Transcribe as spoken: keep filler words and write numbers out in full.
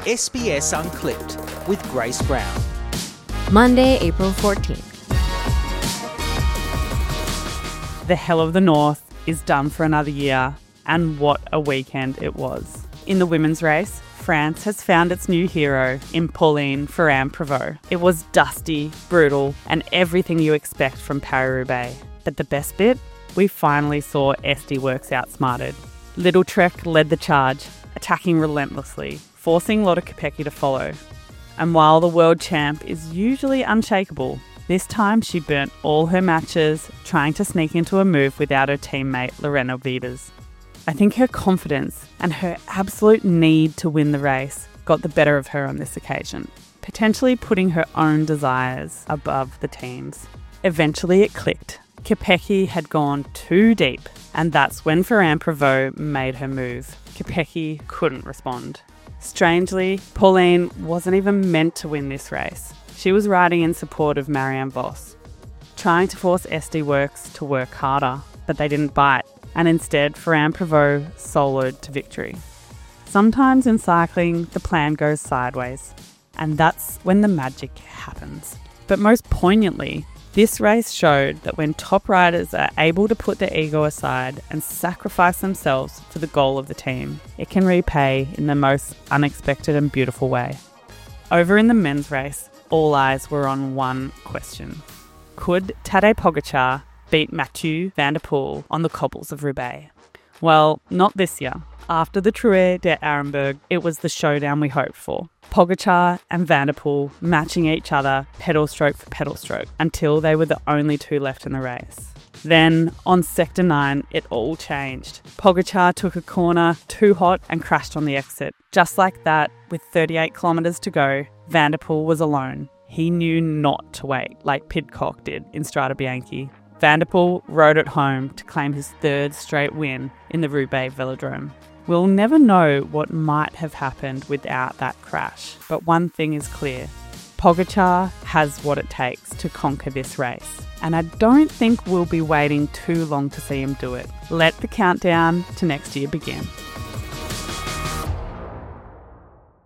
S B S Unclipped with Grace Brown. Monday, April fourteenth. The Hell of the North is done for another year, and what a weekend it was. In the women's race, France has found its new hero in Pauline Ferrand-Prévot. It was dusty, brutal, and everything you expect from Paris-Roubaix. But the best bit? We finally saw Esti Works outsmarted. Lidl-Trek led the charge, attacking relentlessly, forcing Lotte Kopecky to follow. And while the world champ is usually unshakable, this time she burnt all her matches trying to sneak into a move without her teammate Lorena Wiebes. I think her confidence and her absolute need to win the race got the better of her on this occasion, potentially putting her own desires above the team's. Eventually it clicked. Kopecky had gone too deep, and that's when Ferrand-Prévot made her move. Kopecky couldn't respond. Strangely, Pauline wasn't even meant to win this race. She was riding in support of Marianne Vos, trying to force Esti Works to work harder, but they didn't bite, and instead Ferrand-Prévot soloed to victory. Sometimes in cycling, the plan goes sideways, and that's when the magic happens. But most poignantly, this race showed that when top riders are able to put their ego aside and sacrifice themselves for the goal of the team, it can repay in the most unexpected and beautiful way. Over in the men's race, all eyes were on one question. Could Tadej Pogačar beat Mathieu van der Poel on the cobbles of Roubaix? Well, not this year. After the Truet de Arenberg, it was the showdown we hoped for. Pogačar and Van der Poel matching each other pedal stroke for pedal stroke until they were the only two left in the race. Then, on Sector nine, it all changed. Pogačar took a corner too hot and crashed on the exit. Just like that, with thirty-eight kilometres to go, Van der Poel was alone. He knew not to wait, like Pidcock did in Strade Bianche. Van der Poel rode it home to claim his third straight win in the Roubaix Velodrome. We'll never know what might have happened without that crash, but one thing is clear. Pogačar has what it takes to conquer this race, and I don't think we'll be waiting too long to see him do it. Let the countdown to next year begin.